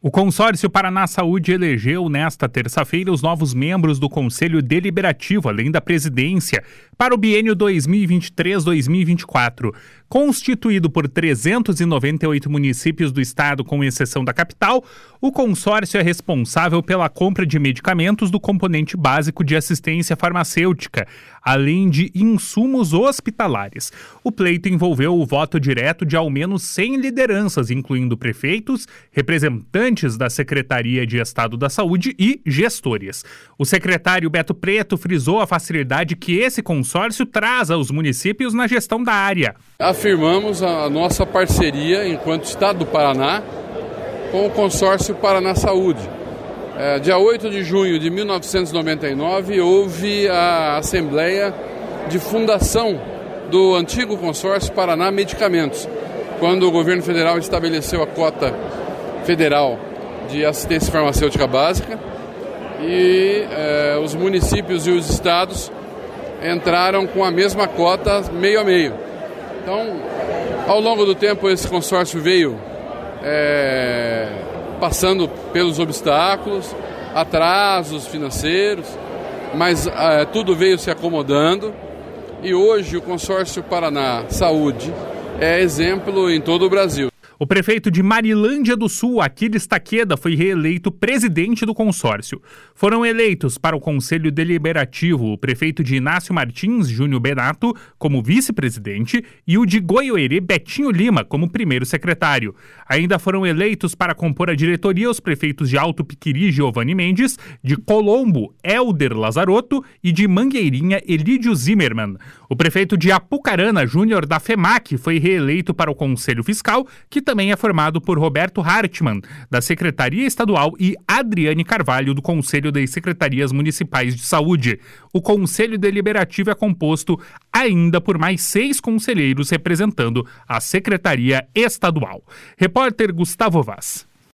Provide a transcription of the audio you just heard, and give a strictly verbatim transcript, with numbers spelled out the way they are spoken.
O Consórcio Paraná Saúde elegeu nesta terça-feira os novos membros do Conselho Deliberativo, além da presidência, para o biênio dois mil e vinte e três a dois mil e vinte e quatro. Constituído por trezentos e noventa e oito municípios do estado, com exceção da capital, o consórcio é responsável pela compra de medicamentos do componente básico de assistência farmacêutica, além de insumos hospitalares. O pleito envolveu o voto direto de ao menos cem lideranças, incluindo prefeitos, representantes da Secretaria de Estado da Saúde e gestores. O secretário Beto Preto frisou a facilidade que esse consórcio traz aos municípios na gestão da área. Afirmamos a nossa parceria enquanto Estado do Paraná com o Consórcio Paraná Saúde. É, dia oito de junho de mil novecentos e noventa e nove houve a assembleia de fundação do antigo Consórcio Paraná Medicamentos, quando o governo federal estabeleceu a cota federal de assistência farmacêutica básica e é, os municípios e os estados entraram com a mesma cota meio a meio. Então, ao longo do tempo, esse consórcio veio é, passando pelos obstáculos, atrasos financeiros, mas é, tudo veio se acomodando e hoje o Consórcio Paraná Saúde é exemplo em todo o Brasil. O prefeito de Marilândia do Sul, Aquiles Taqueda, foi reeleito presidente do consórcio. Foram eleitos para o Conselho Deliberativo o prefeito de Inácio Martins, Júnior Benato, como vice-presidente, e o de Goiôerê, Betinho Lima, como primeiro secretário. Ainda foram eleitos para compor a diretoria os prefeitos de Alto Piquiri, Giovanni Mendes, de Colombo, Helder Lazarotto, e de Mangueirinha, Elídio Zimmermann. O prefeito de Apucarana, Júnior da FEMAC, foi reeleito para o Conselho Fiscal, que também é formado por Roberto Hartmann, da Secretaria Estadual, e Adriane Carvalho, do Conselho das Secretarias Municipais de Saúde. O Conselho Deliberativo é composto ainda por mais seis conselheiros representando a Secretaria Estadual. Repórter Gustavo Vaz.